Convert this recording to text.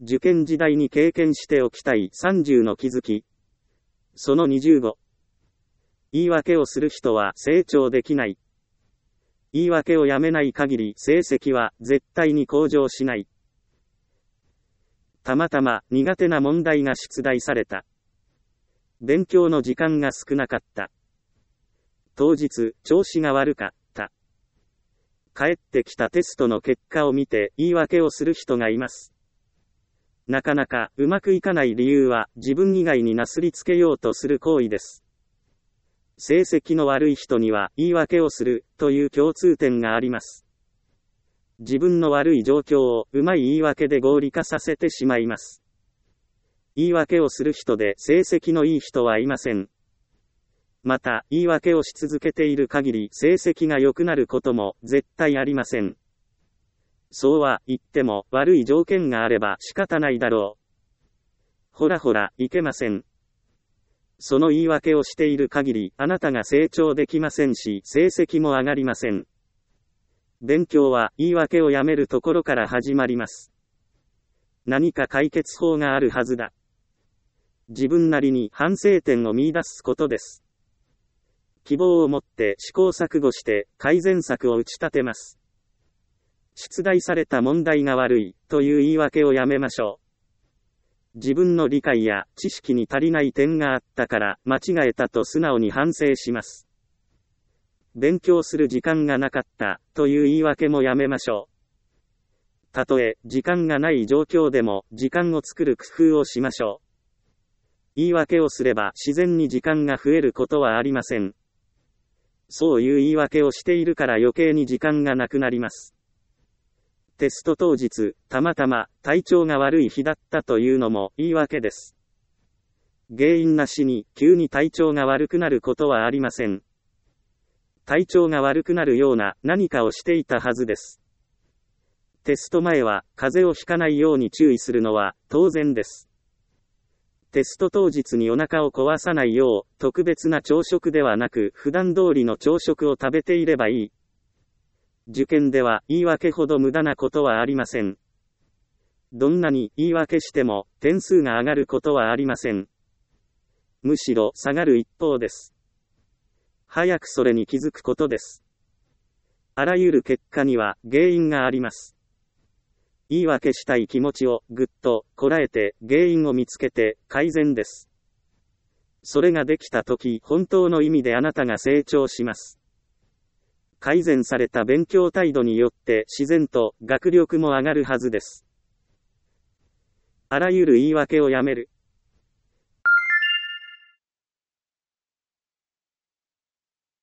受験時代に経験しておきたい30の気づき。その25。言い訳をする人は成長できない。言い訳をやめない限り成績は絶対に向上しない。たまたま苦手な問題が出題された。勉強の時間が少なかった。当日、調子が悪かった。帰ってきたテストの結果を見て言い訳をする人がいます。なかなかうまくいかない理由は自分以外になすりつけようとする行為です。成績の悪い人には言い訳をするという共通点があります。自分の悪い状況をうまい言い訳で合理化させてしまいます。言い訳をする人で成績のいい人はいません。また、言い訳をし続けている限り成績が良くなることも絶対ありません。そうは言っても悪い条件があれば仕方ないだろう。ほらほら、いけません。その言い訳をしている限りあなたが成長できませんし、成績も上がりません。勉強は言い訳をやめるところから始まります。何か解決法があるはずだ。自分なりに反省点を見出すことです。希望を持って試行錯誤して改善策を打ち立てます。出題された問題が悪いという言い訳をやめましょう。自分の理解や知識に足りない点があったから間違えたと素直に反省します。勉強する時間がなかったという言い訳もやめましょう。たとえ時間がない状況でも時間を作る工夫をしましょう。言い訳をすれば自然に時間が増えることはありません。そういう言い訳をしているから余計に時間がなくなります。テスト当日、たまたま体調が悪い日だったというのも言い訳です。原因なしに急に体調が悪くなることはありません。体調が悪くなるような何かをしていたはずです。テスト前は風邪をひかないように注意するのは当然です。テスト当日にお腹を壊さないよう特別な朝食ではなく普段通りの朝食を食べていればいい。受験では言い訳ほど無駄なことはありません。どんなに言い訳しても点数が上がることはありません。むしろ下がる一方です。早くそれに気づくことです。あらゆる結果には原因があります。言い訳したい気持ちをぐっとこらえて原因を見つけて改善です。それができたとき本当の意味であなたが成長します。改善された勉強態度によって自然と学力も上がるはずです。あらゆる言い訳をやめる。